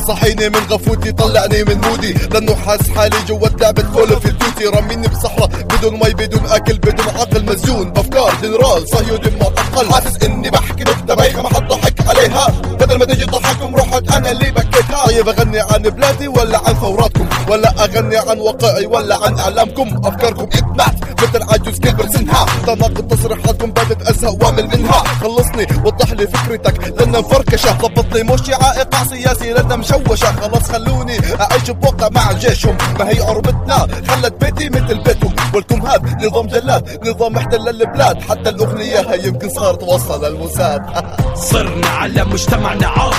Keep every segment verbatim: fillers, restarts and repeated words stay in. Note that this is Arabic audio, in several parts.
صحيني من غفوتي طلعني من مودي، لانه حاس حالي جوات لعبة كول اوف ديوتي. رميني بصحراء بدون مي بدون اكل بدون عقل، مسجون بافكار جنرال صهيوني معتقل. حاسس اني بحكي نكتة بايخة ما حد ضحك عليها، بدل ما تجي تضحكم رحت انا اللي بكيتها. طيب اغني عن بلادي ولا عن ثوراتكم، ولا اغني عن واقعي ولا عن اعلامكم؟ افكاركم اتبعت مثل عجوز كبر سنها، تناقض تصريحاتكم بدت ازهق واعمل منها. خلصني وضح لي فكرتك لنا مفركشه، ضبط لي موشعة ايقاع سياسي لنا مشوشه. خلاص خلوني اعيش بوقع مع جيشهم، ما هي عربتنا خلت بيتي مثل بيتهم. ولكم هاد نظام جلاد، نظام احتل البلاد، حتى الاغنيه هي يمكن صارت توصل للموساد. صرنا على مجتمعنا عار،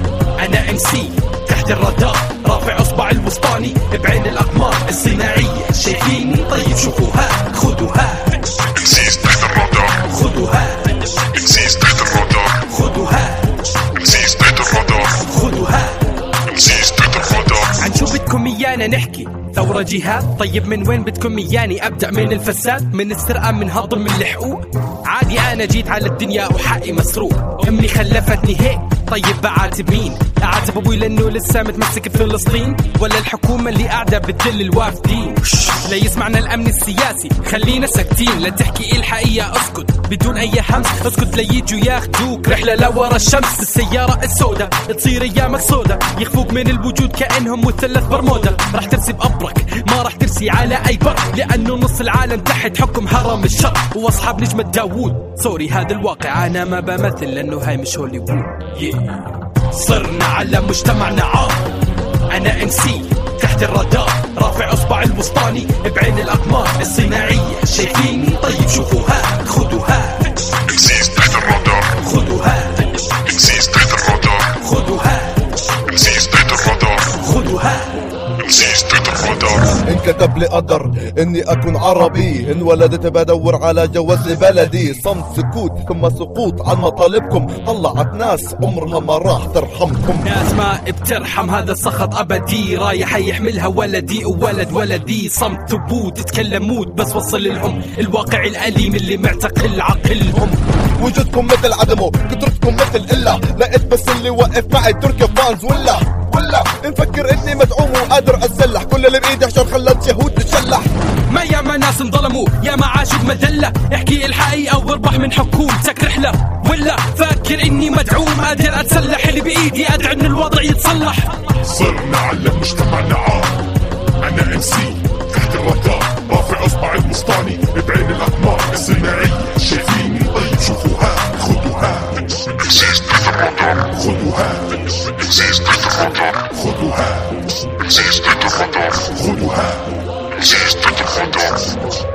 انا ام سي تحت الرادار، رافع اصبع الوسطاني بعين الاقمار الصناعيه. شايفيني؟ طيب شوفوها خذوها. امسيس تحت الرادار، خذوها. امسيس تحت الرادار، خذوها. امسيس تحت الرادار، خذوها. امسيس تحت الرادار. عن شو بدكم ايانا نحكي؟ ثورة جهاد؟ طيب من وين بدكم اياني ابدأ؟ من الفساد، من السرقة، من هضم من الحقوق؟ عادي انا جيت على الدنيا وحقي مسروق، امي خلفتني هيك طيب بعاتب مين؟ اعاتب ابوي لانه لسه متمسك بفلسطين، ولا الحكومة اللي قاعدة بتدل الوافدين؟ لا يسمعنا الامن السياسي خلينا ساكتين، لا تحكي الحقيقة اسكت بدون اي همس، اسكت ليجوا ياخدوك رحلة لورا الشمس. السيارة السوداء تصير ايامك سوداء، يخفوك من الوجود كأنهم مثلث برمودا. راح ترسي بقبرك ما راح ترسي على اي بر، لانه نص العالم تحت حكم هرم الشر واصحاب نجمة داوود. سوري هذا الواقع انا ما بمثل لانه هاي مش هوليوود. yeah. صرنا على مجتمعنا عار، انا ام سي تحت الرادار، رافع اصبع الوسطاني بعين الاقمار الصناعيه. شايفيني؟ طيب شوفوها خذوها. امسيس تحت الرادار، خذوها. امسيس تحت الرادار، خذوها. امسيس تحت الرادار، خذوها. امسيس تحت الرادار. انكتب لي قدر اني اكون عربي، انولدت بدور على جواز لبلدي. صمت سكوت ثم سقوط عن مطالبكم، طلعت ناس عمرها ما راح ترحمكم. ناس ما بترحم، هذا سخط ابدي رايح يحملها ولدي وولد ولدي. صمت ثبوت تكلموت بس وصل لهم الواقع الاليم اللي معتقل عقلهم. وجودكم مثل عدمه، كترتكم مثل إلا، لقيت بس اللي واقف معي تركي فانز. ولا ولا نفكر اني مدعوم وقادر اتسلح، كل اللي بايدي عشان خلت يهود تتشلح. ما ياما ناس انظلموا، ياما عاشوا بمدلة، احكي الحقيقة واربح من حكومتك رحلة. ولا فاكر اني مدعوم قادر اتسلح، اللي بايدي ادعي ان الوضع يتصلح. صرنا على مجتمعنا عار، انا ام سي تحت الرادار، رافع اصبع الوسطاني بعين الاقمار الصناعيه. شايفيني؟ طيب شوفوها خذوها. امسيس تحت الرادار، خذوها. امسيس تحت الرادار، خذوها. امسيس تحت الرادار، خذوها. امسيس تحت الرادار.